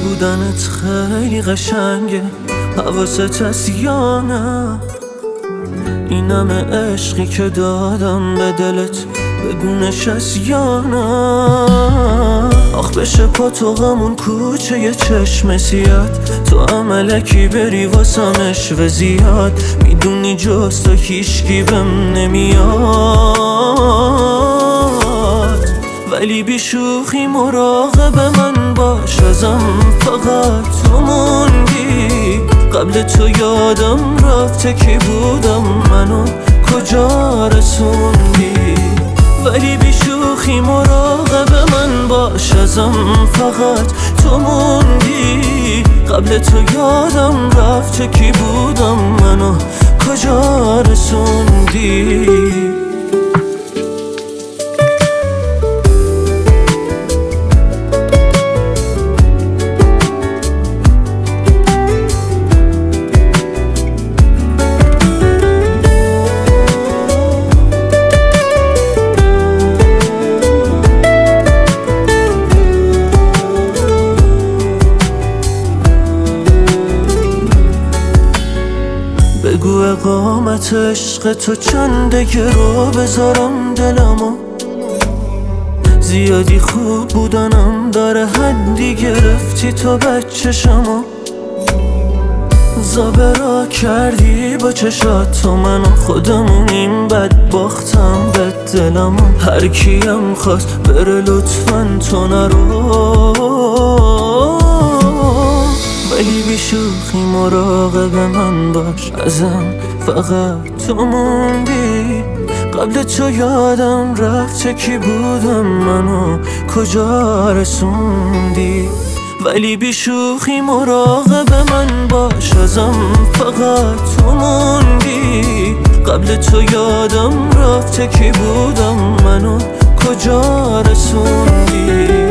بودنت خیلی قشنگه، حواست هست یا نه؟ این همه عشقی که دادم به دلت، بگونش هست یا نه؟ آخ بشه پا تو غمون کوچه یه چشم سیاد، تو عملکی بری واسمش و زیاد، میدونی جز تو هیچکی بهم نمیاد. ولی بی شوخی مراقب من باش، ازم فقط تو موندی. قبل تو یادم رفته کی بودم، منو کجا رسوندی. ولی بی شوخی مراقب من باش، ازم فقط تو موندی. قبل تو یادم رفته کی بودم، منو کجا رسوندی. بگو اقامت عشق تو چنده که رو بذارم دلمو. زیادی خوب بودنم داره حدی گرفتی تو بچشمو. زابرا کردی با چشات تو منو، خودمونیم بدبختم به دلمو. هر کیم خواست بره لطفاً تو نرو. ولی بی شوخی مراقب من باش، ازم فقط تو موندی. قبل تو یادم رفته کی بودم، منو کجا رسوندی. ولی بی شوخی مراقب من باش، ازم فقط تو موندی. قبل تو یادم رفته کی بودم، منو کجا رسوندی.